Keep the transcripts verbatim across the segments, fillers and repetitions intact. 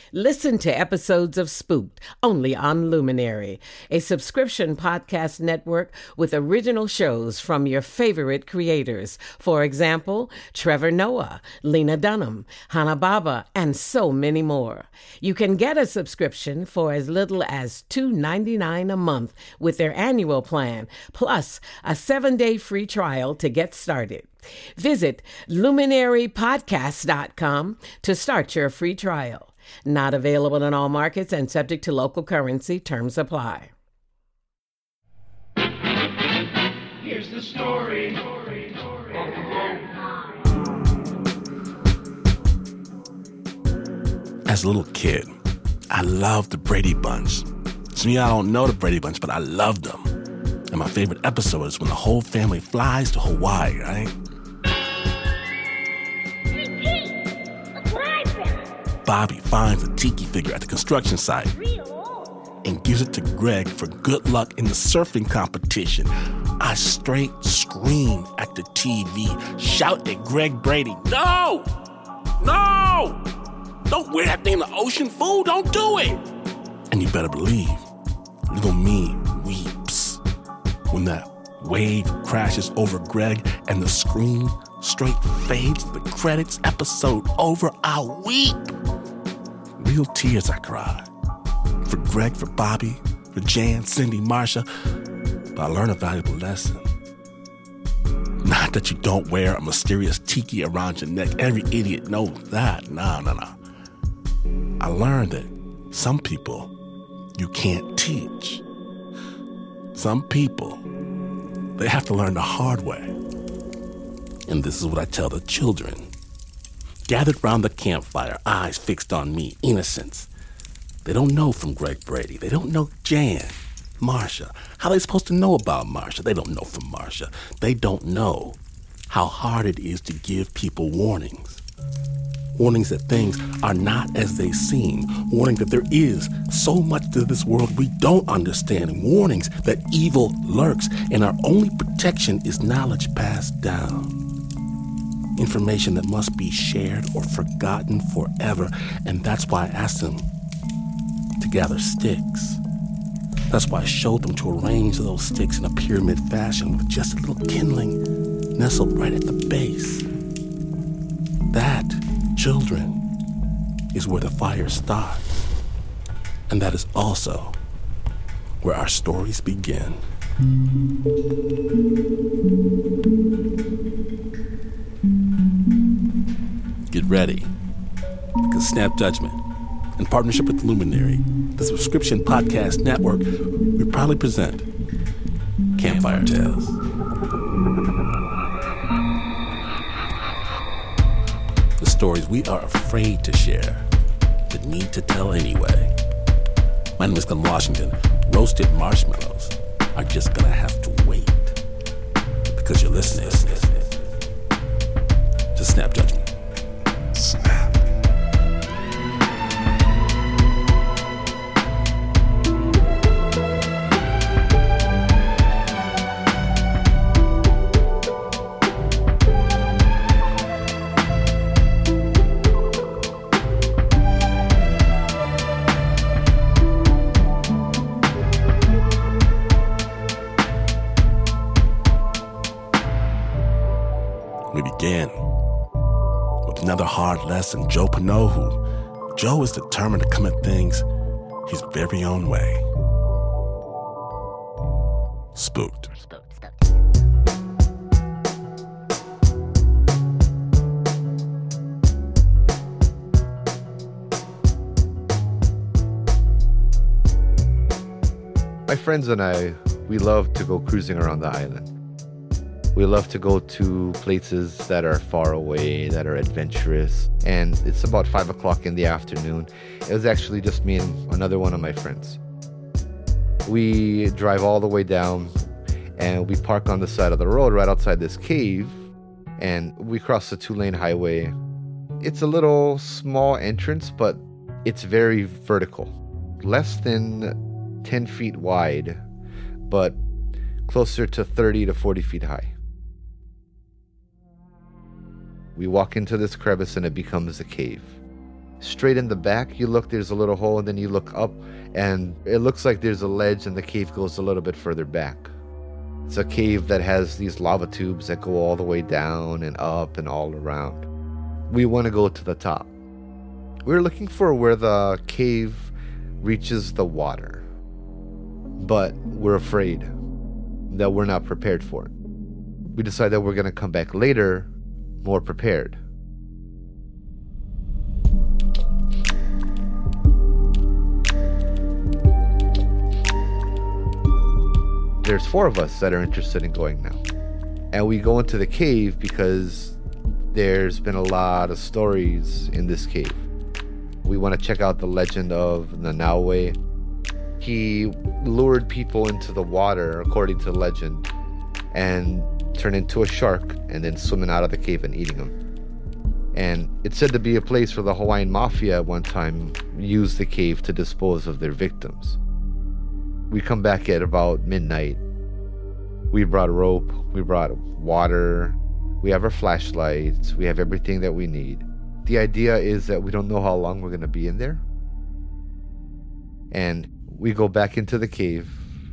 Listen to episodes of Spooked only on Luminary, a subscription podcast network with original shows from your favorite creators. For example, Trevor Noah, Lena Dunham, Hannah Baba, and so many more. You can get a subscription for as little as two dollars and ninety-nine cents a month with their annual plan, plus a seven-day free trial to get started. Visit luminary podcast dot com to start your free trial. Not available in all markets and subject to local currency. Terms apply. Here's the story. As a little kid, I loved the Brady Bunch. Some of y'all don't know the Brady Bunch, but I loved them. And my favorite episode is when the whole family flies to Hawaii, right? Bobby finds a tiki figure at the construction site and gives it to Greg for good luck in the surfing competition. I straight scream at the T V, shout at Greg Brady, no! No! Don't wear that thing in the ocean, fool! Don't do it! And you better believe, little me weeps when that wave crashes over Greg and the screen straight fades to the credits. Episode over, I weep. Real tears I cry. For Greg, for Bobby, for Jan, Cindy, Marsha. But I learned a valuable lesson. Not that you don't wear a mysterious tiki around your neck. Every idiot knows that. Nah, nah, nah. I learned that some people you can't teach. Some people, they have to learn the hard way. And this is what I tell the children. Gathered round the campfire, eyes fixed on me, innocents. They don't know from Greg Brady. They don't know Jan, Marsha. How are they supposed to know about Marsha? They don't know from Marsha. They don't know how hard it is to give people warnings. Warnings that things are not as they seem. Warning that there is so much to this world we don't understand. Warnings that evil lurks and our only protection is knowledge passed down. Information that must be shared or forgotten forever. And that's why I asked them to gather sticks. That's why I showed them to arrange those sticks in a pyramid fashion with just a little kindling nestled right at the base. That, children, is where the fire starts. And that is also where our stories begin. Get ready, because Snap Judgment, in partnership with Luminary, the subscription podcast network, we proudly present Campfire Tales. The stories we are afraid to share, but need to tell anyway. My name is Glenn Washington. Roasted marshmallows are just gonna have to wait, because you're listening to Snap Judgment. Snap. We began with another hard lesson. Joe Panohu. Joe is determined to come at things his very own way. Spooked. Spooked, spooked. My friends and I, we love to go cruising around the island. We love to go to places that are far away, that are adventurous. And it's about five o'clock in the afternoon. It was actually just me and another one of my friends. We drive all the way down and we park on the side of the road right outside this cave. And we cross the two-lane highway. It's a little small entrance, but it's very vertical. Less than ten feet wide, but closer to thirty to forty feet high. We walk into this crevice and it becomes a cave. straight in the back, you look, there's a little hole, and then you look up, and it looks like there's a ledge, and the cave goes a little bit further back. It's a cave that has these lava tubes that go all the way down and up and all around. We want to go to the top. We're looking for where the cave reaches the water, but we're afraid that we're not prepared for it. We decide that we're going to come back later, more prepared. There's four of us that are interested in going now. And we go into the cave because there's been a lot of stories in this cave. We want to check out the legend of Nanaue. He lured people into the water, according to legend, and turned into a shark, and then swimming out of the cave and eating them. And it's said to be a place where the Hawaiian Mafia at one time used the cave to dispose of their victims. We come back at about midnight. We brought rope, we brought water, we have our flashlights, we have everything that we need. The idea is that we don't know how long we're going to be in there. And we go back into the cave,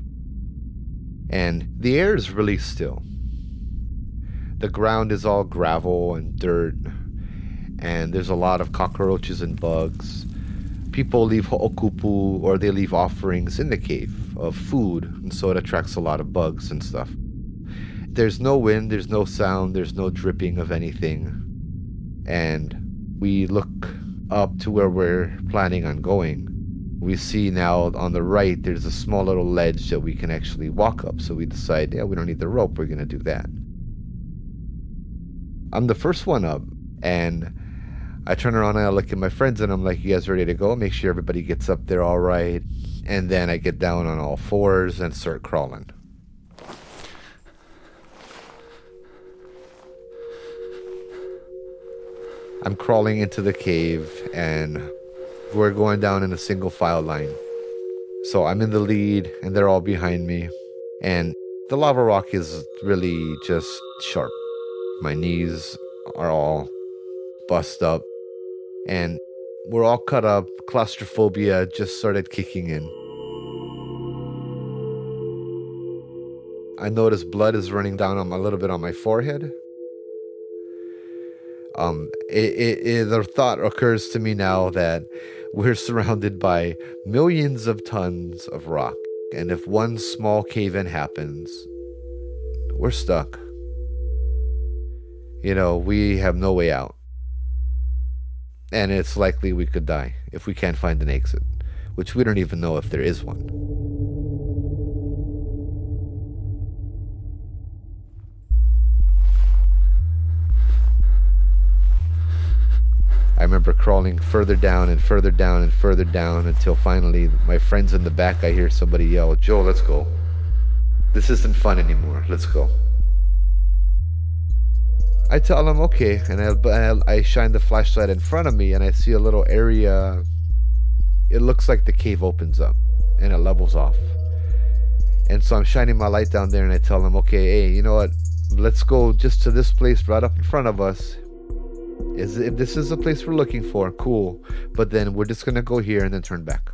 and the air is really still. The ground is all gravel and dirt, and there's a lot of cockroaches and bugs. People leave ho'okupu, or they leave offerings in the cave of food, and so it attracts a lot of bugs and stuff. There's no wind, there's no sound, there's no dripping of anything. And we look up to where we're planning on going. We see now on the right, there's a small little ledge that we can actually walk up. So we decide, yeah, we don't need the rope, we're going to do that. I'm the first one up, and I turn around and I look at my friends and I'm like, you guys ready to go? Make sure everybody gets up there all right. And then I get down on all fours and start crawling. I'm crawling into the cave, and we're going down in a single file line. So I'm in the lead and they're all behind me. And the lava rock is really just sharp. My knees are all bust up. And we're all cut up. Claustrophobia just started kicking in. I notice blood is running down on my, a little bit on my forehead. Um, it, it, it, the thought occurs to me now that we're surrounded by millions of tons of rock. And if one small cave-in happens, we're stuck. You know, we have no way out. And it's likely we could die if we can't find an exit, which we don't even know if there is one. I remember crawling further down and further down and further down until finally my friends in the back, I hear somebody yell, "Joe, let's go. This isn't fun anymore. Let's go." I tell them, okay, and I, I shine the flashlight in front of me, and I see a little area. It looks like the cave opens up, and it levels off. And so I'm shining my light down there, and I tell them, okay, hey, you know what? Let's go just to this place right up in front of us. Is if this is the place we're looking for, cool. But then we're just going to go here and then turn back.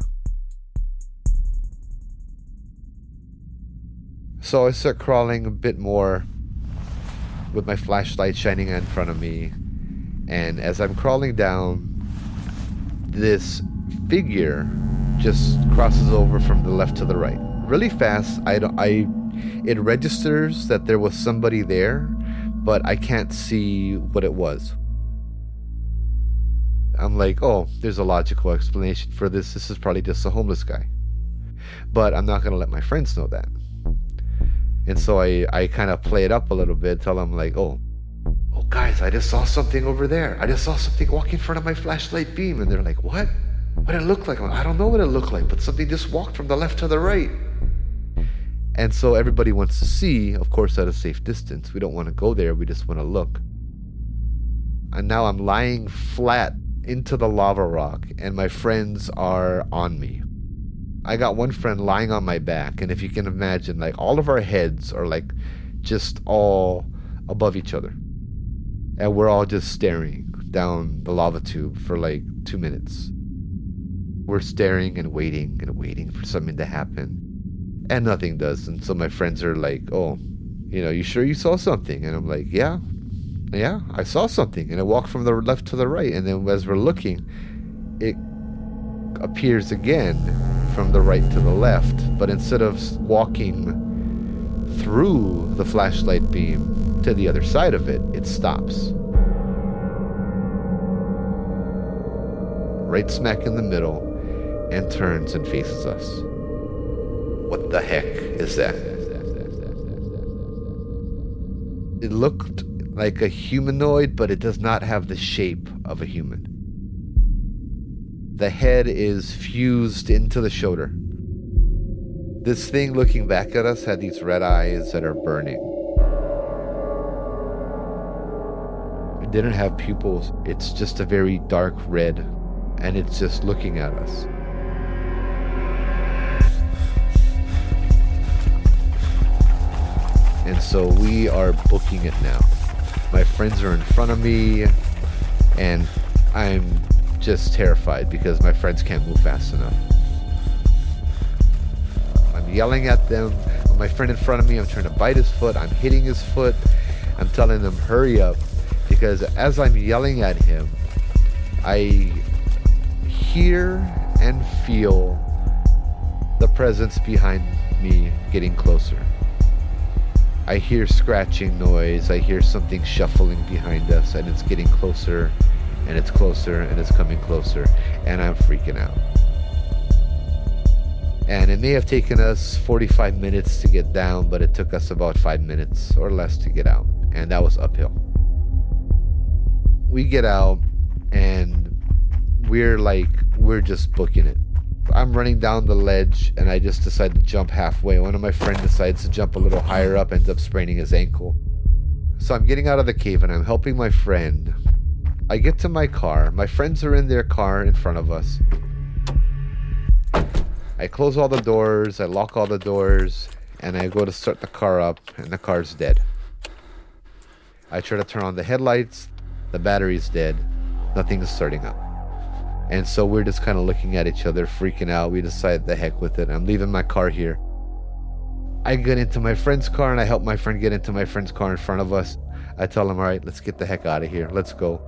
So I start crawling a bit more with my flashlight shining in front of me. And as I'm crawling down, this figure just crosses over from the left to the right. Really fast. I don't, I, it registers that there was somebody there, but I can't see what it was. I'm like, oh, there's a logical explanation for this. This is probably just a homeless guy. But I'm not going to let my friends know that. And so I, I kind of play it up a little bit, tell them like, oh, oh, guys, I just saw something over there. I just saw something walk in front of my flashlight beam. And they're like, what? What did it look like? I don't know what it looked like, but something just walked from the left to the right. And so everybody wants to see, of course, at a safe distance. We don't want to go there. We just want to look. And now I'm lying flat into the lava rock, and my friends are on me. I got one friend lying on my back, and if you can imagine, like all of our heads are like just all above each other. And we're all just staring down the lava tube for like two minutes. We're staring and waiting and waiting for something to happen. And nothing does. And so my friends are like, oh, you know, you sure you saw something? And I'm like, yeah, yeah, I saw something. And I walked from the left to the right. And then as we're looking, it appears again from the right to the left. But instead of walking through the flashlight beam to the other side of it, it stops. Right smack in the middle, and turns and faces us. What the heck is that? It looked like a humanoid, but it does not have the shape of a human. The head is fused into the shoulder. This thing looking back at us had these red eyes that are burning. It didn't have pupils. It's just a very dark red, and it's just looking at us. And so we are booking it now. My friends are in front of me, and I'm just terrified because my friends can't move fast enough. I'm yelling at them. My friend in front of me, I'm trying to bite his foot. I'm hitting his foot. I'm telling them, hurry up. Because as I'm yelling at him, I hear and feel the presence behind me getting closer. I hear scratching noise, I hear something shuffling behind us, and it's getting closer, and it's closer, and it's coming closer, and I'm freaking out. And it may have taken us forty-five minutes to get down, but it took us about five minutes or less to get out, and that was uphill. We get out, and we're like, we're just booking it. I'm running down the ledge, and I just decide to jump halfway. One of my friends decides to jump a little higher up, ends up spraining his ankle. So I'm getting out of the cave, and I'm helping my friend. I get to my car. My friends are in their car in front of us. I close all the doors, I lock all the doors, and I go to start the car up, and the car's dead. I try to turn on the headlights, the battery's dead, nothing is starting up. And so we're just kind of looking at each other, freaking out. We decide the heck with it. I'm leaving my car here. I get into my friend's car, and I help my friend get into my friend's car in front of us. I tell him, all right, let's get the heck out of here. Let's go.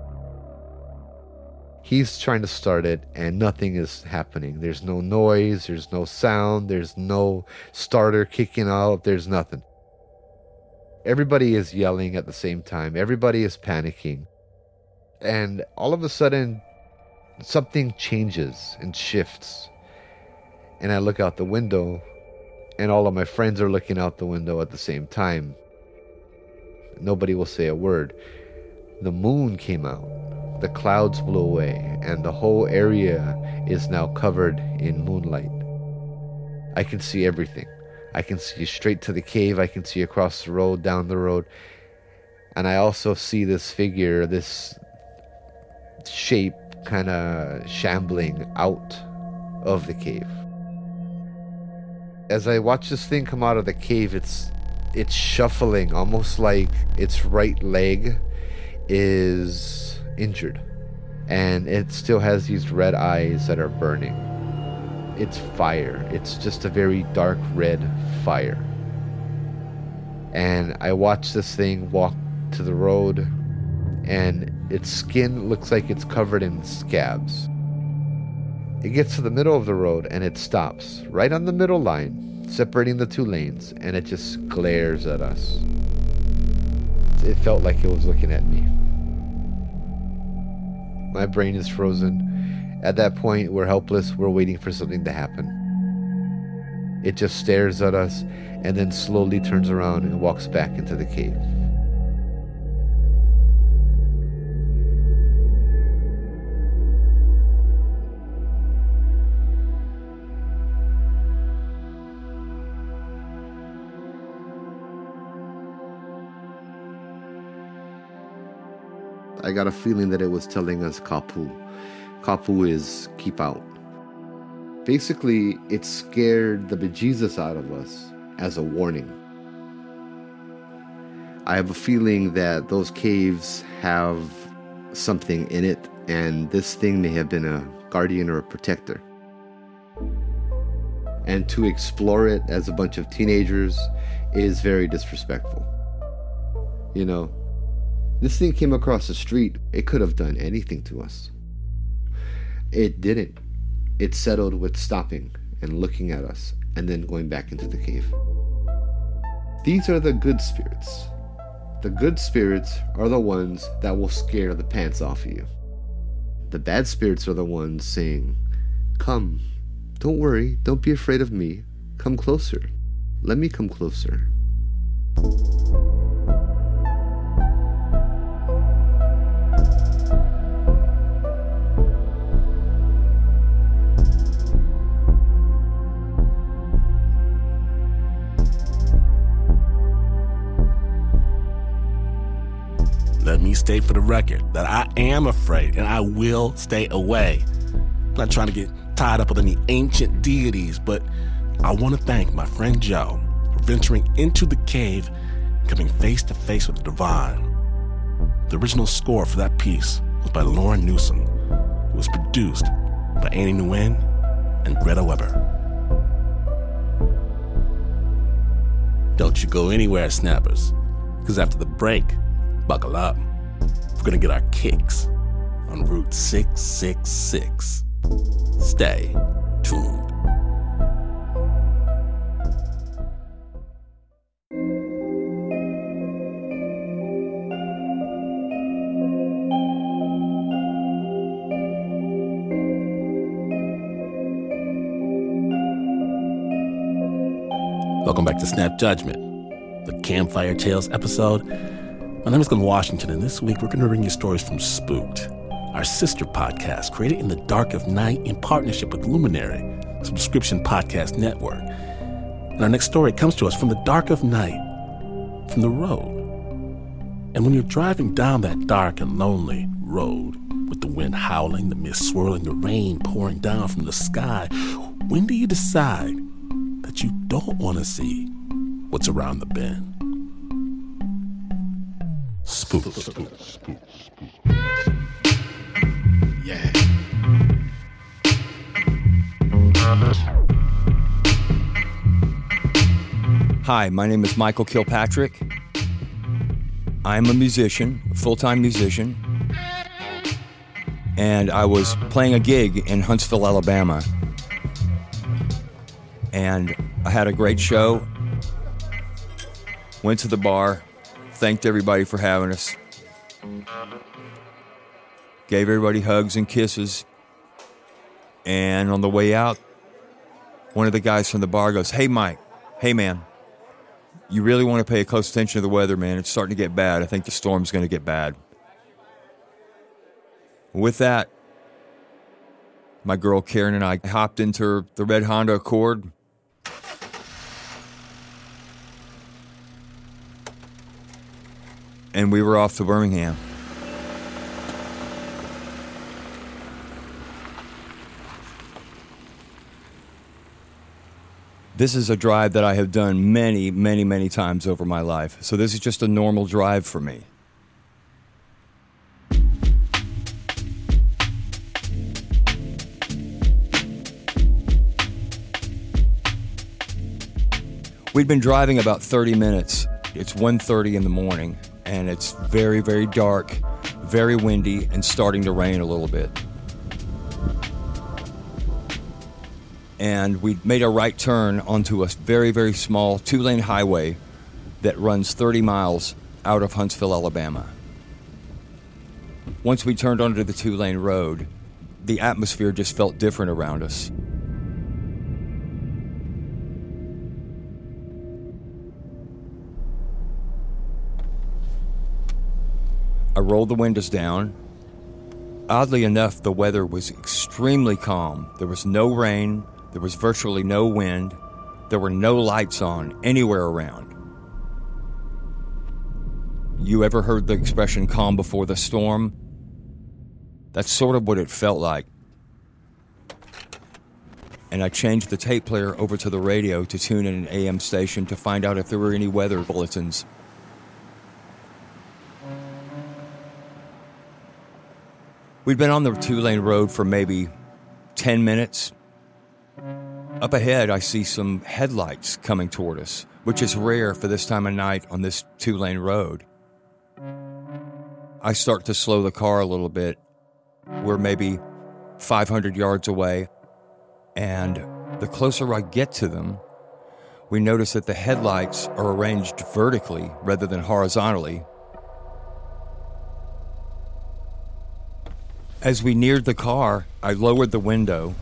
He's trying to start it, and nothing is happening. There's no noise. There's no sound. There's no starter kicking out. There's nothing. Everybody is yelling at the same time. Everybody is panicking. And all of a sudden, something changes and shifts. And I look out the window, and all of my friends are looking out the window at the same time. Nobody will say a word. The moon came out. The clouds blew away, and the whole area is now covered in moonlight. I can see everything. I can see straight to the cave. I can see across the road, down the road. And I also see this figure, this shape, kind of shambling out of the cave. As I watch this thing come out of the cave, it's it's shuffling, almost like its right leg is injured, and it still has these red eyes that are burning. It's fire. It's just a very dark red fire. And I watch this thing walk to the road, and its skin looks like it's covered in scabs. It gets to the middle of the road, and it stops right on the middle line, separating the two lanes, and it just glares at us. It felt like it was looking at me. My brain is frozen. At that point, we're helpless. We're waiting for something to happen. It just stares at us, and then slowly turns around and walks back into the cave. I got a feeling that it was telling us Kapu. Kapu is keep out. Basically, it scared the bejesus out of us as a warning. I have a feeling that those caves have something in it, and this thing may have been a guardian or a protector. And to explore it as a bunch of teenagers is very disrespectful. You know, this thing came across the street. It could have done anything to us. It didn't. It settled with stopping and looking at us and then going back into the cave. These are the good spirits. The good spirits are the ones that will scare the pants off of you. The bad spirits are the ones saying, "Come, don't worry, don't be afraid of me. Come closer. Let me come closer." Let me state for the record that I am afraid and I will stay away. I'm not trying to get tied up with any ancient deities, but I want to thank my friend Joe for venturing into the cave and coming face to face with the divine. The original score for that piece was by Lauren Newsom. It was produced by Annie Nguyen and Greta Weber. Don't you go anywhere, Snappers, because after the break, buckle up. We're gonna get our kicks on Route six six six. Stay tuned. Welcome back to Snap Judgment, the Campfire Tales episode. My name is Glenn Washington, and this week we're going to bring you stories from Spooked, our sister podcast created in the dark of night in partnership with Luminary, a subscription podcast network. And our next story comes to us from the dark of night, from the road. And when you're driving down that dark and lonely road, with the wind howling, the mist swirling, the rain pouring down from the sky, when do you decide that you don't want to see what's around the bend? Spook. Spook. Spook. Spook. Yeah. Hi, my name is Michael Kilpatrick. I'm a musician, a full-time musician, and I was playing a gig in Huntsville, Alabama. And I had a great show. Went to the bar. Thanked everybody for having us. Gave everybody hugs and kisses. And on the way out, one of the guys from the bar goes, "Hey, Mike, hey, man, you really want to pay close attention to the weather, man. It's starting to get bad. I think the storm's going to get bad." With that, my girl Karen and I hopped into the red Honda Accord. And we were off to Birmingham. This is a drive that I have done many, many, many times over my life. So this is just a normal drive for me. We'd been driving about thirty minutes. It's one thirty in the morning. And it's very, very dark, very windy, and starting to rain a little bit. And we made a right turn onto a very, very small two-lane highway that runs thirty miles out of Huntsville, Alabama. Once we turned onto the two-lane road, the atmosphere just felt different around us. I rolled the windows down. Oddly enough, the weather was extremely calm. There was no rain. There was virtually no wind. There were no lights on anywhere around. You ever heard the expression calm before the storm? That's sort of what it felt like. And I changed the tape player over to the radio to tune in an A M station to find out if there were any weather bulletins. We'd been on the two-lane road for maybe ten minutes. Up ahead, I see some headlights coming toward us, which is rare for this time of night on this two-lane road. I start to slow the car a little bit. We're maybe five hundred yards away, and the closer I get to them, we notice that the headlights are arranged vertically rather than horizontally. As we neared the car, I lowered the window.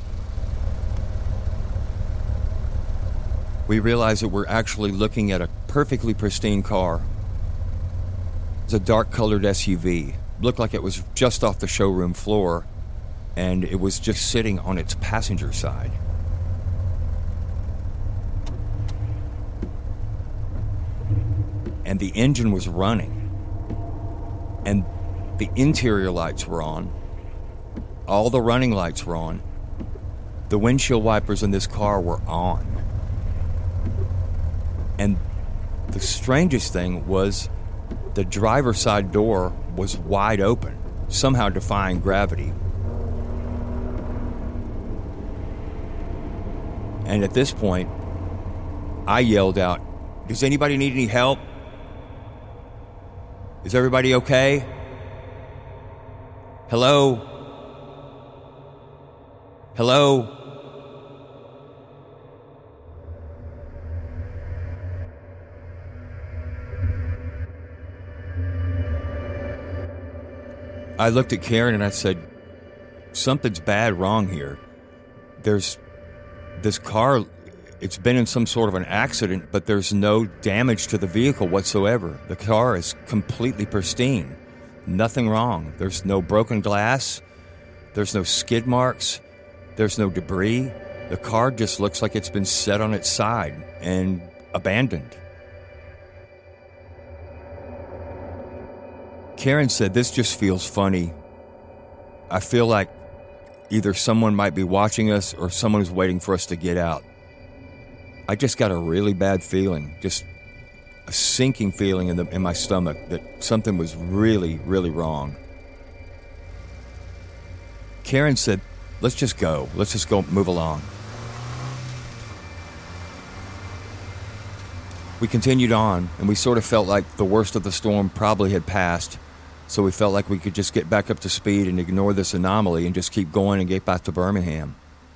We realized that we're actually looking at a perfectly pristine car. It's a dark-colored S U V. Looked like it was just off the showroom floor, and it was just sitting on its passenger side. And the engine was running, and the interior lights were on. All the running lights were on. The windshield wipers in this car were on. And the strangest thing was the driver's side door was wide open, somehow defying gravity. And at this point, I yelled out, "Does anybody need any help? Is everybody okay? Hello? Hello?" I looked at Karen and I said, "Something's bad wrong here. There's this car, it's been in some sort of an accident, but there's no damage to the vehicle whatsoever. The car is completely pristine. Nothing wrong. There's no broken glass. There's no skid marks. There's no debris. The car just looks like it's been set on its side and abandoned." Karen said, "This just feels funny. I feel like either someone might be watching us or someone is waiting for us to get out. I just got a really bad feeling, just a sinking feeling in, the, in my stomach that something was really, really wrong." Karen said, "Let's just go. Let's just go move along." We continued on, and we sort of felt like the worst of the storm probably had passed, so we felt like we could just get back up to speed and ignore this anomaly and just keep going and get back to Birmingham.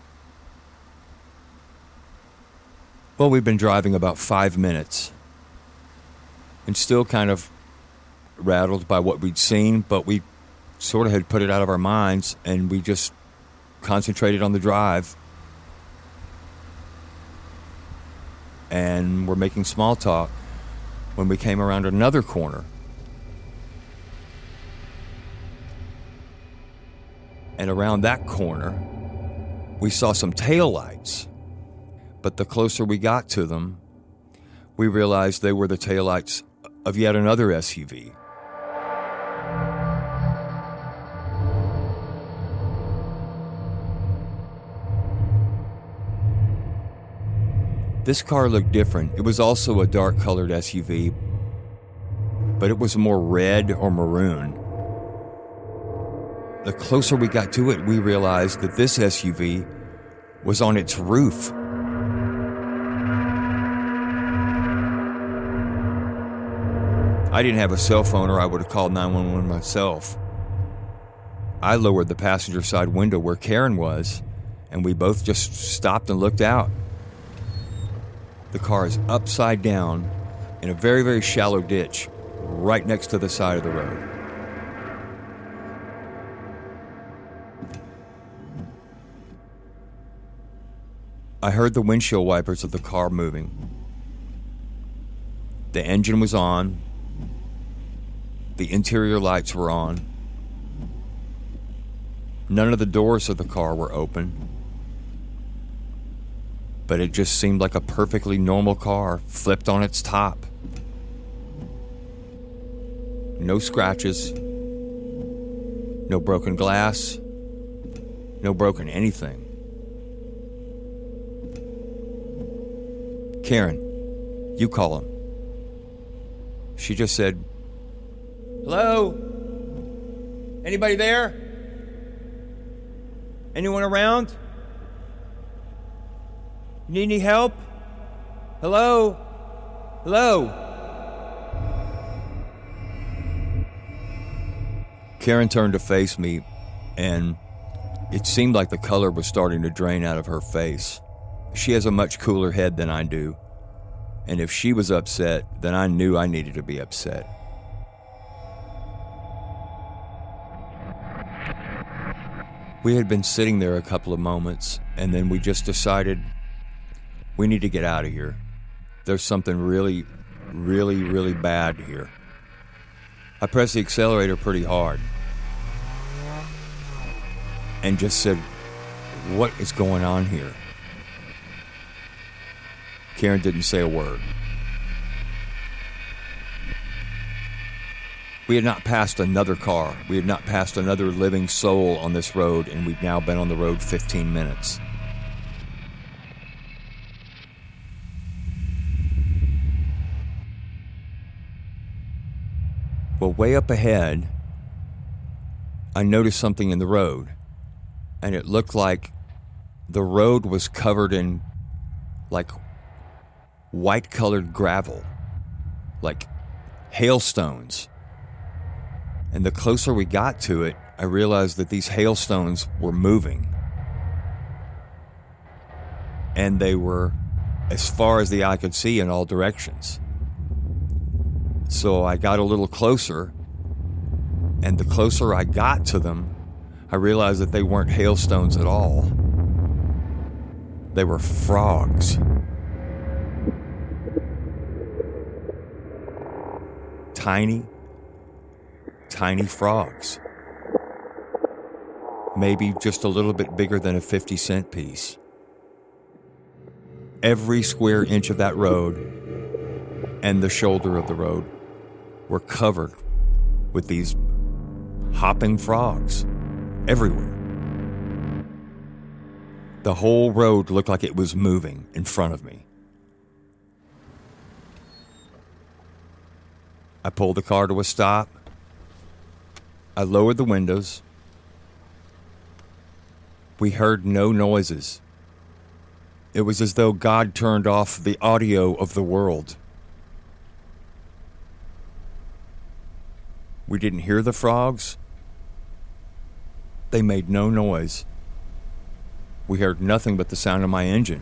Well, we've been driving about five minutes and still kind of rattled by what we'd seen, but we sort of had put it out of our minds, and we just concentrated on the drive. And we're making small talk when we came around another corner. And around that corner, we saw some taillights. But the closer we got to them, we realized they were the taillights of yet another S U V. This car looked different. It was also a dark-colored S U V, but it was more red or maroon. The closer we got to it, we realized that this S U V was on its roof. I didn't have a cell phone, or I would have called nine one one myself. I lowered the passenger side window where Karen was, and we both just stopped and looked out. The car is upside down in a very, very shallow ditch right next to the side of the road. I heard the windshield wipers of the car moving. The engine was on. The interior lights were on. None of the doors of the car were open. But it just seemed like a perfectly normal car flipped on its top. No scratches. No broken glass. No broken anything. Karen, you call him. She just said, "Hello? Anybody there?" Anyone around? Need any help? Hello? Hello? Karen turned to face me, and it seemed like the color was starting to drain out of her face. She has a much cooler head than I do, and if she was upset, then I knew I needed to be upset. We had been sitting there a couple of moments, and then we just decided we need to get out of here. There's something really, really, really bad here. I pressed the accelerator pretty hard and just said, what is going on here? Karen didn't say a word. We had not passed another car. We had not passed another living soul on this road, and we'd now been on the road fifteen minutes. Well, way up ahead, I noticed something in the road, and it looked like the road was covered in, like, white-colored gravel, like hailstones. And the closer we got to it, I realized that these hailstones were moving. And they were as far as the eye could see in all directions. So I got a little closer, and the closer I got to them, I realized that they weren't hailstones at all. They were frogs. Tiny, tiny frogs. Maybe just a little bit bigger than a fifty cent piece. Every square inch of that road and the shoulder of the road were covered with these hopping frogs everywhere. The whole road looked like it was moving in front of me. I pulled the car to a stop. I lowered the windows. We heard no noises. It was as though God turned off the audio of the world. We didn't hear the frogs. They made no noise. We heard nothing but the sound of my engine.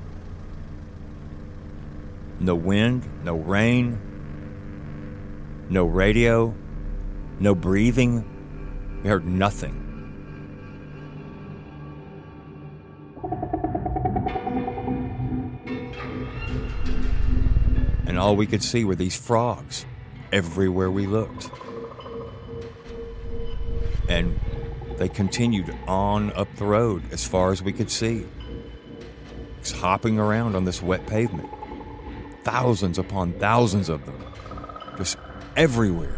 No wind, no rain, no radio, no breathing. We heard nothing. And all we could see were these frogs everywhere we looked. And they continued on up the road as far as we could see, just hopping around on this wet pavement. Thousands upon thousands of them, just everywhere.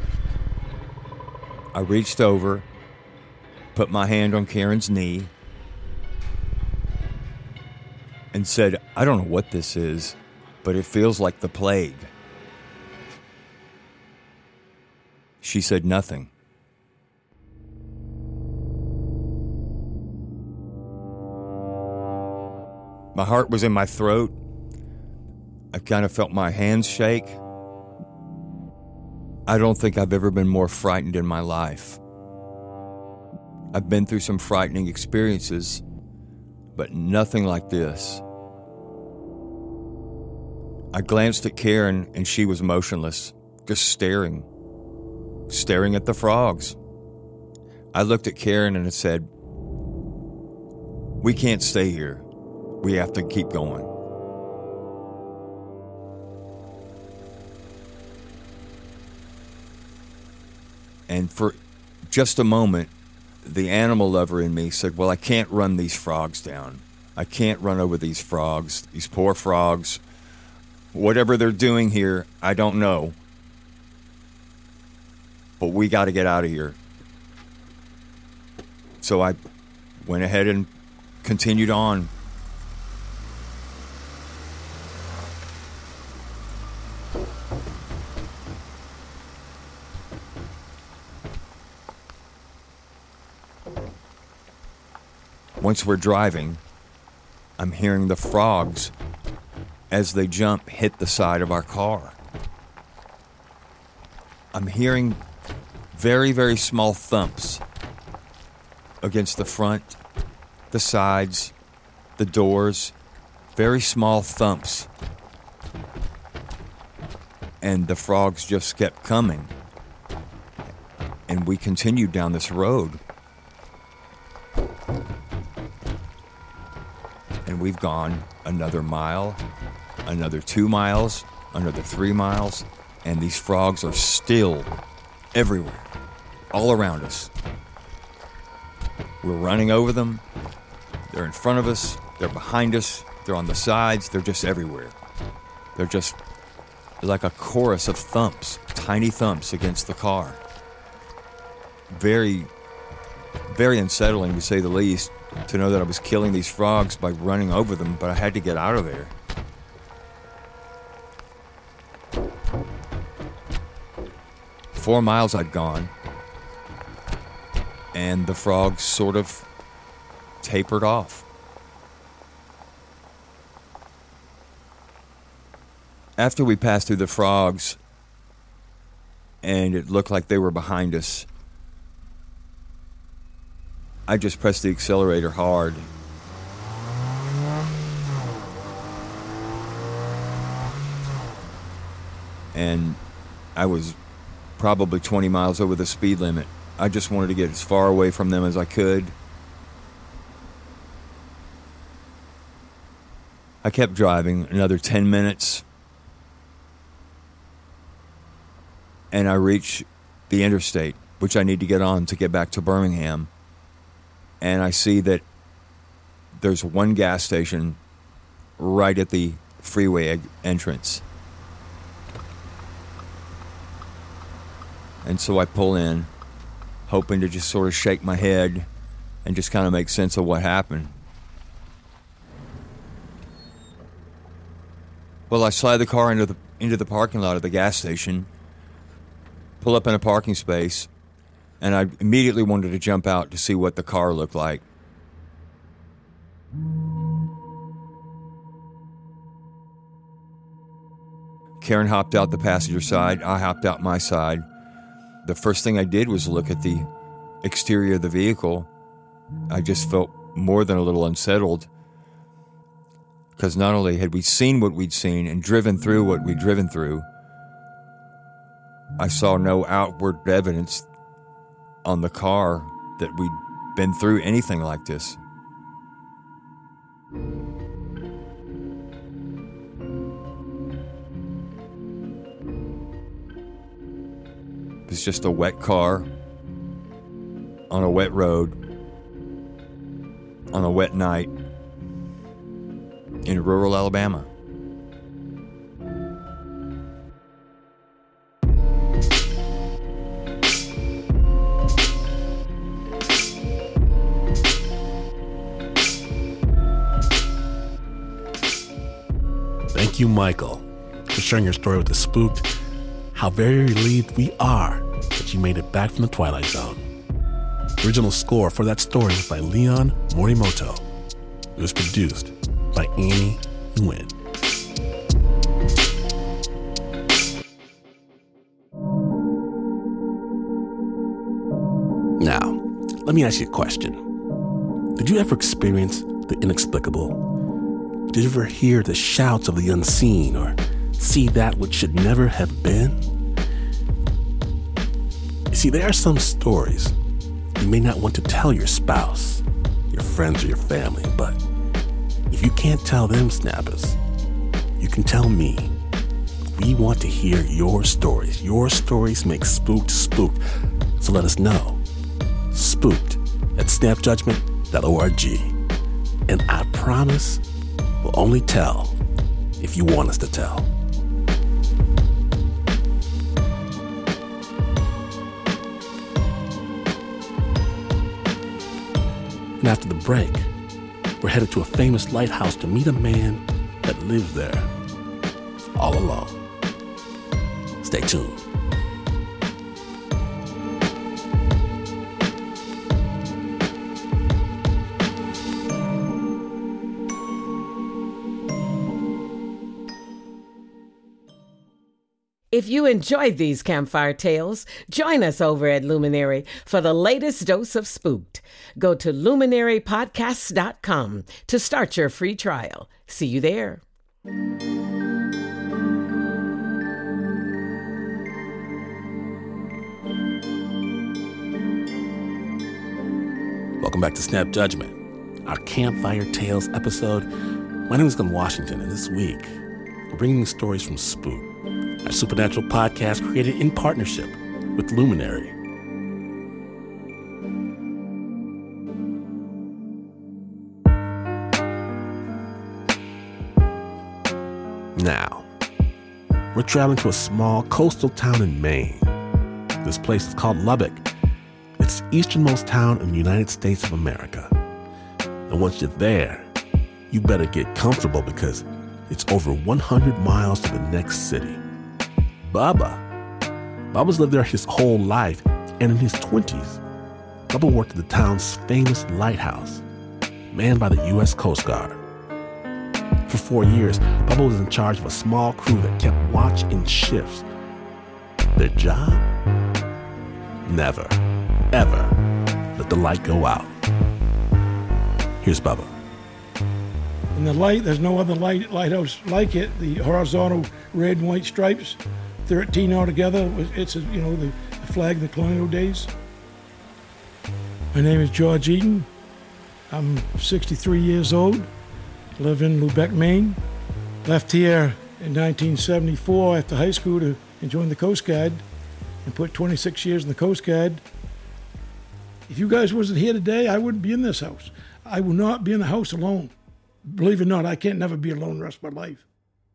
I reached over, put my hand on Karen's knee, and said, I don't know what this is, but it feels like the plague. She said nothing. My heart was in my throat. I kind of felt my hands shake. I don't think I've ever been more frightened in my life. I've been through some frightening experiences, but nothing like this. I glanced at Karen, and she was motionless, just staring, staring at the frogs. I looked at Karen and I said, we can't stay here. We have to keep going. And for just a moment, the animal lover in me said, well, I can't run these frogs down. I can't run over these frogs, these poor frogs. Whatever they're doing here, I don't know. But we got to get out of here. So I went ahead and continued on. once we're driving, I'm hearing the frogs, as they jump, hit the side of our car. I'm hearing very, very small thumps against the front, the sides, the doors, very small thumps. And the frogs just kept coming. And we continued down this road. And we've gone another mile, another two miles, another three miles, and these frogs are still everywhere, all around us. We're running over them. They're in front of us. They're behind us. They're on the sides. They're just everywhere. They're just like a chorus of thumps, tiny thumps against the car. Very, very unsettling, to say the least, to know that I was killing these frogs by running over them, but I had to get out of there. Four miles I'd gone, and the frogs sort of tapered off. After we passed through the frogs, and it looked like they were behind us, I just pressed the accelerator hard. And I was probably twenty miles over the speed limit. I just wanted to get as far away from them as I could. I kept driving another ten minutes. And I reached the interstate, which I need to get on to get back to Birmingham. And I see that there's one gas station right at the freeway entrance. And so I pull in, hoping to just sort of shake my head and just kind of make sense of what happened. Well, I slide the car into the into the parking lot of the gas station, pull up in a parking space, and I immediately wanted to jump out to see what the car looked like. Karen hopped out the passenger side. I hopped out my side. The first thing I did was look at the exterior of the vehicle. I just felt more than a little unsettled, because not only had we seen what we'd seen and driven through what we'd driven through, I saw no outward evidence on the car that we'd been through anything like this. It was just a wet car on a wet road on a wet night in rural Alabama. Thank you, Michael, for sharing your story with the Spooked. How very relieved we are that you made it back from the Twilight Zone. The original score for that story was by Leon Morimoto. It was produced by Annie Nguyen. Now, let me ask you a question. Did you ever experience the inexplicable? Did you ever hear the shouts of the unseen or see that which should never have been? You see, there are some stories you may not want to tell your spouse, your friends, or your family, but if you can't tell them, Snappers, you can tell me. We want to hear your stories. Your stories make Spooked spooked. So let us know. Spooked at snap judgment dot org. And I promise we'll only tell if you want us to tell. And after the break, we're headed to a famous lighthouse to meet a man that lives there all alone. Stay tuned. If you enjoyed these campfire tales, join us over at Luminary for the latest dose of spooked. Go to luminary podcasts dot com to start your free trial. See you there. Welcome back to Snap Judgment, our Campfire Tales episode. My name is Glenn Washington, and this week, we're bringing stories from Spook, our supernatural podcast created in partnership with Luminary. Now, we're traveling to a small coastal town in Maine. This place is called Lubbock. It's the easternmost town in the United States of America. And once you're there, you better get comfortable because it's over one hundred miles to the next city. Bubba. Bubba's lived there his whole life, and in his twenties, Bubba worked at the town's famous lighthouse, manned by the U S Coast Guard. For four years, Bubba was in charge of a small crew that kept watch in shifts. Their job? Never, ever let the light go out. Here's Bubba. And the light, there's no other light lighthouse like it. The horizontal red and white stripes, thirteen altogether. It's, a, you know, the, the flag of the colonial days. My name is George Eaton. I'm sixty-three years old. Live in Lubec, Maine. Left here in nineteen seventy-four after high school to join the Coast Guard and put twenty-six years in the Coast Guard. If you guys wasn't here today, I wouldn't be in this house. I will not be in the house alone. Believe it or not, I can't never be alone the rest of my life.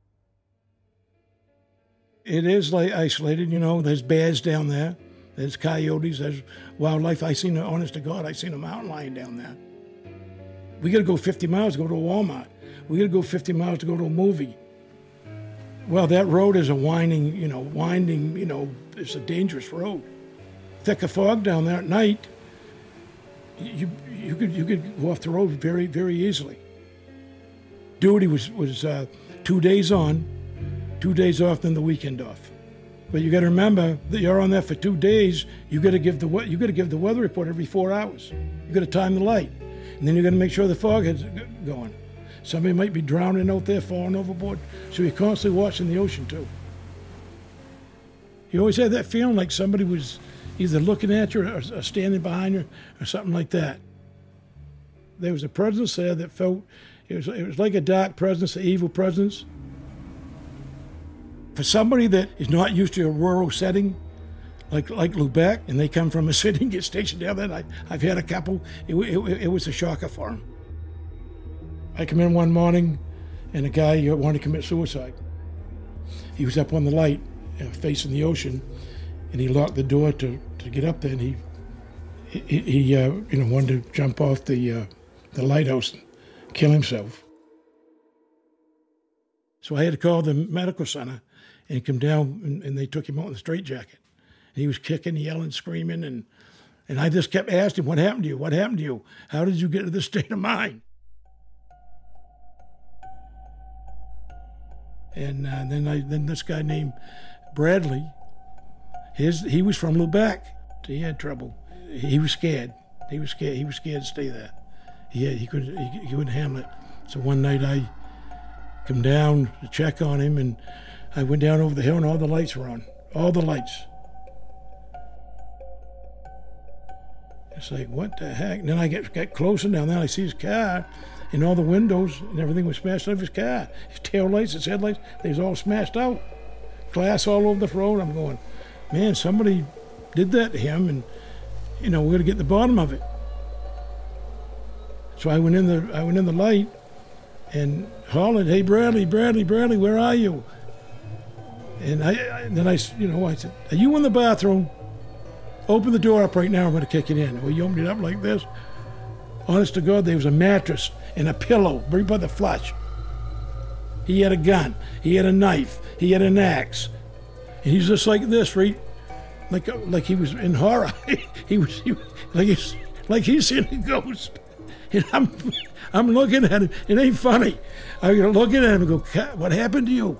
It is like isolated, you know, there's bears down there, there's coyotes, there's wildlife. I seen, honest to God, I seen a mountain lion down there. We gotta go fifty miles to go to a Walmart. We gotta go fifty miles to go to a movie. Well, that road is a winding, you know, winding, you know, it's a dangerous road. Thick of fog down there at night, you you could you could go off the road very, very easily. Duty was, was uh, two days on, two days off, then the weekend off. But you got to remember that you're on there for two days. You got to give the you got to give the weather report every four hours. You got to time the light, and then you got to make sure the fog is going. Somebody might be drowning out there, falling overboard. So you're constantly watching the ocean too. You always had that feeling like somebody was either looking at you or, or standing behind you or something like that. There was a presence there that felt. It was, it was like a dark presence, an evil presence. For somebody that is not used to a rural setting, like like Lubec, and they come from a city and get stationed down there, and I, I've had a couple, it, it, it was a shocker for them. I come in one morning, and a guy wanted to commit suicide. He was up on the light, uh, facing the ocean, and he locked the door to, to get up there, and he, he, he uh, you know, wanted to jump off the uh, the lighthouse and kill himself. So I had to call the medical center and come down, and, and they took him out in the straitjacket. And he was kicking, yelling, screaming, and and I just kept asking, what happened to you? What happened to you? How did you get to this state of mind? And uh, then I then this guy named Bradley, his he was from Lubec. He had trouble. He was scared. He was scared. He was scared to stay there. He had, he could he, he couldn't handle it. So one night I come down to check on him, and I went down over the hill, and all the lights were on. All the lights. It's like, what the heck? And then I get, get closer down there, I see his car, and all the windows and everything was smashed out of his car. His tail lights, his headlights, they was all smashed out. Glass all over the road. I'm going, man, somebody did that to him, and, you know, we're going to get to the bottom of it. So I went in the I went in the light and hollered, hey, Bradley, Bradley, Bradley, where are you? And I, I then I, you know, I said, are you in the bathroom? Open the door up right now, I'm going to kick it in. Well, you opened it up like this. Honest to God, there was a mattress and a pillow right by the flush. He had a gun. He had a knife. He had an axe. And he's just like this, right? Like like he was in horror. he was he, like he's like he's seeing a ghost. And I'm I'm looking at him. It ain't funny. I'm looking at him and go, what happened to you?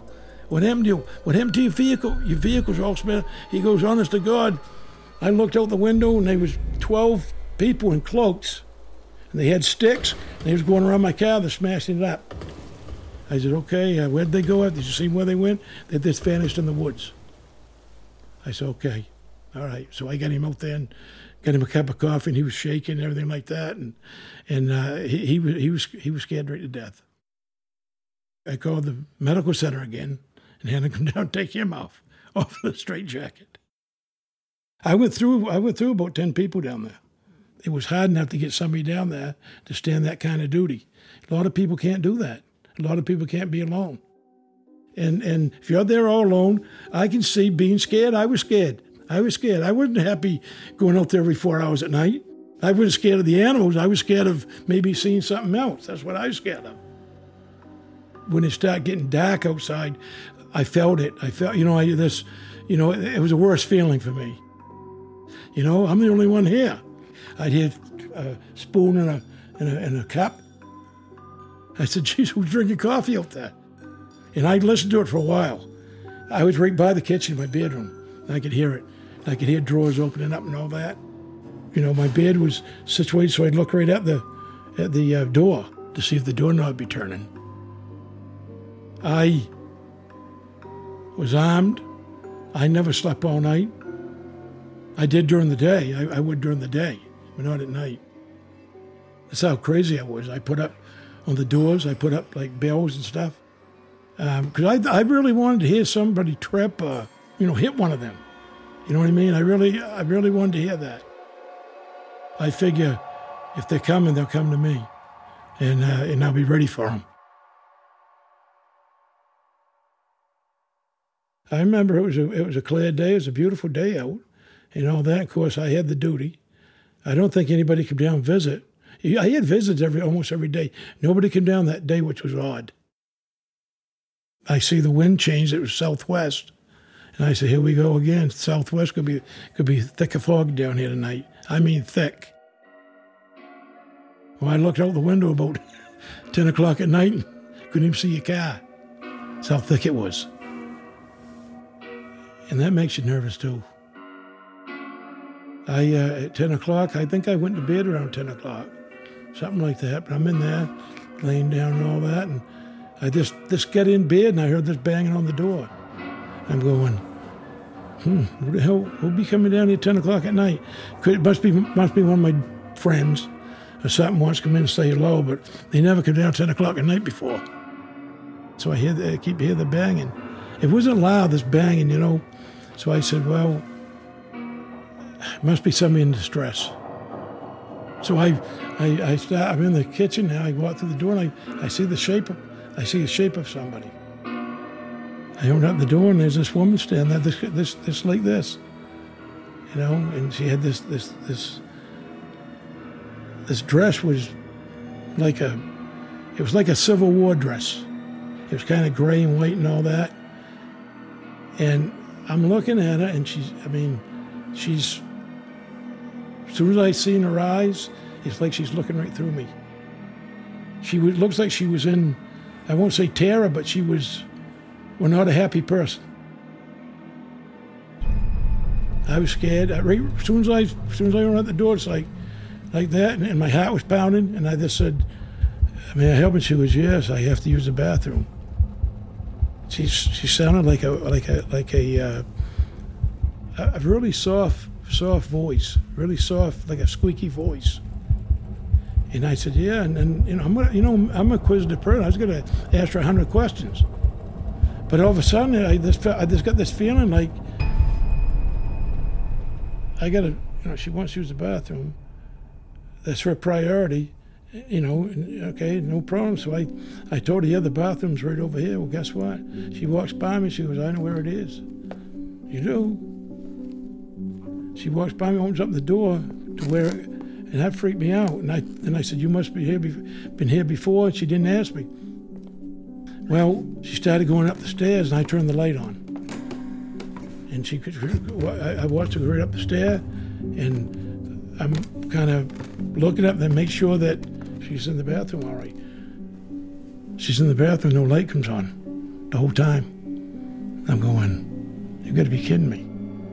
what happened to you? What happened to your vehicle? Your vehicle's all smashed. He goes, honest to God, I looked out the window and there was twelve people in cloaks. And they had sticks, and they was going around my car, they're smashing it up. I said, okay, uh, where'd they go at? Did you see where they went? They just vanished in the woods. I said, okay, all right. So I got him out there and got him a cup of coffee, and he was shaking and everything like that. And and uh, he, he, was, he, was, he was scared right to death. I called the medical center again and had them come down and take him off, off the straitjacket. I went through, I went through about ten people down there. It was hard enough to get somebody down there to stand that kind of duty. A lot of people can't do that. A lot of people can't be alone. And and if you're there all alone, I can see being scared. I was scared. I was scared. I wasn't happy going out there every four hours at night. I wasn't scared of the animals. I was scared of maybe seeing something else. That's what I was scared of. When it started getting dark outside, I felt it. I felt, you know, I, this, you know, it, it was a worse feeling for me. You know, I'm the only one here. I'd hear a spoon and a, and a, and a cup. I said, geez, who's drinking coffee out there? And I listened to it for a while. I was right by the kitchen in my bedroom. I could hear it. I could hear drawers opening up and all that. You know, my bed was situated so I'd look right at the at the uh, door to see if the doorknob would be turning. I was armed. I never slept all night. I did during the day. I, I would during the day, but not at night. That's how crazy I was. I put up on the doors, I put up like bells and stuff. Because um, I, I really wanted to hear somebody trip, uh, you know, hit one of them. You know what I mean? I really, I really wanted to hear that. I figure if they're coming, they'll come to me, and uh, and I'll be ready for them. I remember it was a it was a clear day. It was a beautiful day out, and all that. Of course, I had the duty. I don't think anybody came down and visit. I had visits every almost every day. Nobody came down that day, which was odd. I see the wind change. It was southwest. And I said, here we go again. Southwest could be could be thick of fog down here tonight. I mean thick. Well, I looked out the window about ten o'clock at night and couldn't even see your car. That's how thick it was. And that makes you nervous too. I uh, at ten o'clock, I think I went to bed around ten o'clock. Something like that. But I'm in there, laying down and all that, and I just, just got in bed and I heard this banging on the door. I'm going, hmm, who the hell will be coming down here at ten o'clock at night? Could, it must be must be one of my friends or something wants to come in and say hello, but they never come down at ten o'clock at night before. So I hear the, I keep hearing the banging. It wasn't loud, this banging, you know. So I said, well, it must be somebody in distress. So I, I, I start, I'm in the kitchen now. I go out through the door and I, I see the shape of, I see the shape of somebody. I open up the door and there's this woman standing there, this, this, this like this, you know, and she had this, this, this, this dress was like a, it was like a Civil War dress. It was kind of gray and white and all that. And I'm looking at her and she's, I mean, she's, as soon as I seen her eyes, it's like she's looking right through me. She was, looks like she was in, I won't say terror, but she was, well, not a happy person. I was scared. I, right, as soon as I, as soon as I went out the door, it's like, like that, and, and my heart was pounding, and I just said, "May I help?" And she was, "Yes, I have to use the bathroom." She she sounded like a like a like a uh, a really soft soft voice, really soft, like a squeaky voice. And I said, "Yeah," and, and you know I'm gonna, you know I'm a inquisitive person. I was gonna ask her a hundred questions, but all of a sudden I just felt, I just got this feeling like I gotta, you know, she wants to use the bathroom. That's her priority. You know, okay, no problem. So I, I told her, yeah, the bathroom's right over here. Well, guess what? She walks by me. She goes, I know where it is. You do? She walks by me, opens up the door to where, and that freaked me out. And I, and I said, you must be here, been here before. And she didn't ask me. Well, she started going up the stairs, and I turned the light on. And she could, I watched her go right up the stair, and I'm kind of looking up and make sure that she's in the bathroom all right. She's in the bathroom, no light comes on the whole time. I'm going, you got to be kidding me.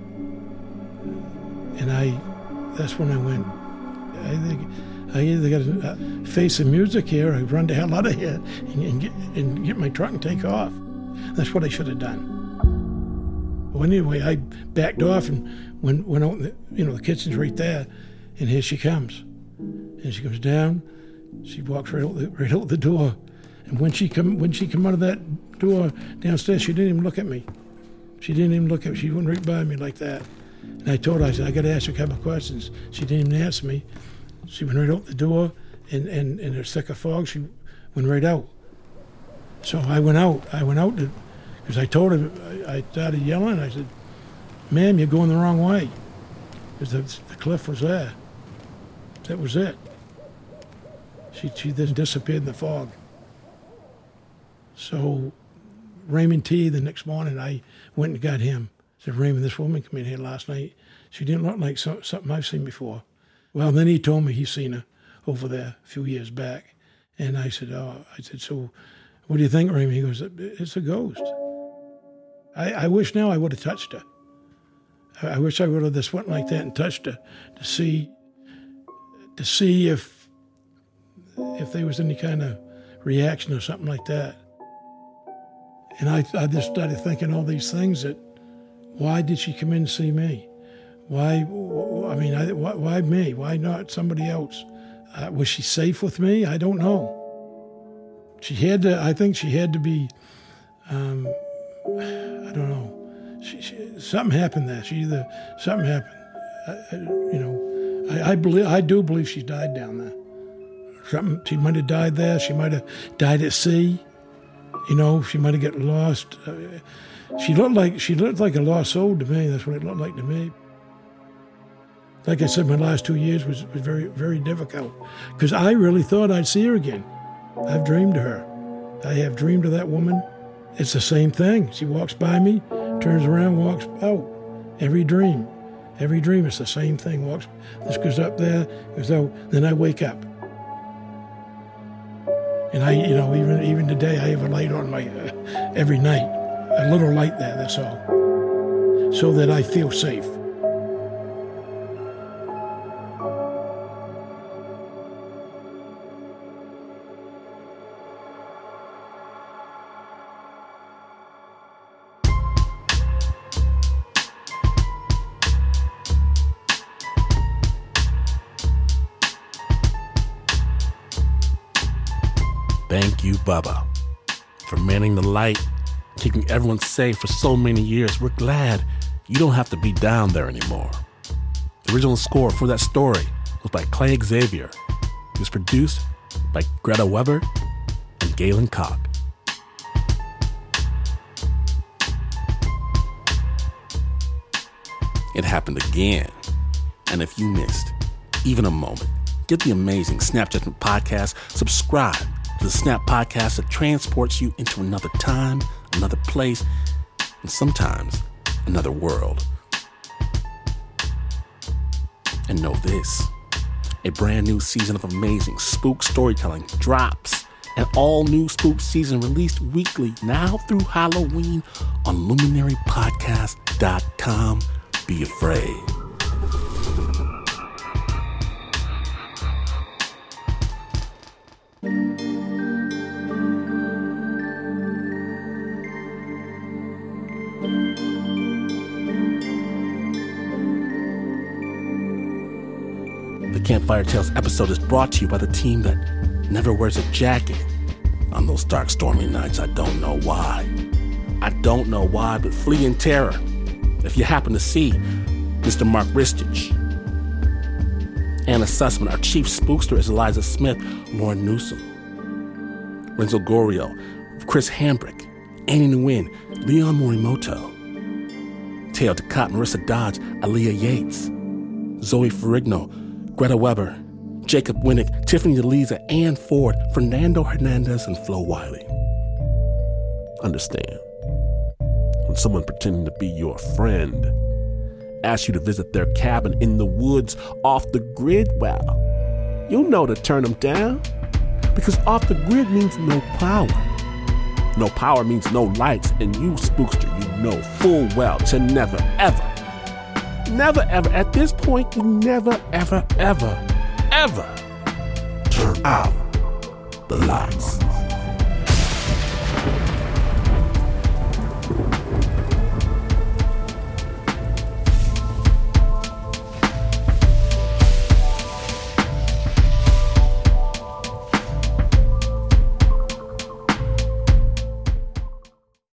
And I, that's when I went, I think I either got to uh, face the music here or run the hell out of here and, and, get, and get my truck and take off. That's what I should have done. Well, anyway, I backed off and went, went out, the, you know, the kitchen's right there, and here she comes. And she comes down, she walks right out the, right out the door. And when she come when she come out of that door downstairs, she didn't even look at me. She didn't even look at me. She went right by me like that. And I told her, I said, I got to ask you a couple of questions. She didn't even answer me. She went right out the door, and, and in her thick of fog, she went right out. So I went out. I went out because I told her, I, I started yelling. I said, ma'am, you're going the wrong way. Because the, the cliff was there. That was it. She, she then disappeared in the fog. So Raymond T, the next morning, I went and got him. I said, Raymond, this woman came in here last night. She didn't look like some, something I've seen before. Well, then he told me he's seen her over there a few years back. And I said, oh, I said, so what do you think, Raymond? He goes, it's a ghost. I, I wish now I would have touched her. I, I wish I would have just went like that and touched her to see, to see if, if there was any kind of reaction or something like that. And I, I just started thinking all these things that, why did she come in and see me? Why, I mean, I, why, why me? Why not somebody else? Uh, was she safe with me? I don't know. She had to, I think she had to be, um, I don't know. She, she, something happened there. She either, something happened. I, I, you know, I, I believe, I do believe she died down there. Something, she might have died there. She might have died at sea. You know, she might have got lost. Uh, she looked like she looked like a lost soul to me. That's what it looked like to me. Like I said, my last two years was, was very, very difficult because I really thought I'd see her again. I've dreamed of her. I have dreamed of that woman. It's the same thing. She walks by me, turns around, walks out. Every dream, every dream, it's the same thing. Walks, this goes up there, goes out. Then I wake up. And I, you know, even even today, I have a light on my, uh, every night, a little light there, that's all, so that I feel safe. Thank you, Bubba, for manning the light, keeping everyone safe for so many years. We're glad you don't have to be down there anymore. The original score for that story was by Clay Xavier. It was produced by Greta Weber and Galen Koch. It happened again. And if you missed even a moment, get the amazing Snap Judgment Podcast. Subscribe to the Snap Podcast that transports you into another time, another place, and sometimes another world. And know this, a brand new season of amazing spook storytelling drops. An all-new spook season released weekly now through Halloween on luminary podcast dot com. Be afraid. The Campfire Tales episode is brought to you by the team that never wears a jacket on those dark, stormy nights. I don't know why. I don't know why, but flee in terror if you happen to see Mister Mark Ristich. Anna Sussman, our chief spookster, is Eliza Smith, Lauren Newsom, Renzo Gorio, Chris Hambrick, Annie Nguyen, Leon Morimoto, Teo Ducat, Marissa Dodge, Aaliyah Yates, Zoe Ferrigno, Greta Weber, Jacob Winnick, Tiffany DeLiza, Ann Ford, Fernando Hernandez, and Flo Wiley. Understand, when someone pretending to be your friend asks you to visit their cabin in the woods off the grid, well, you know to turn them down, because off the grid means no power. No power means no lights, and you, spookster, you know full well to never, ever, never, ever, at this point, you never, ever, ever, ever turn out the lights.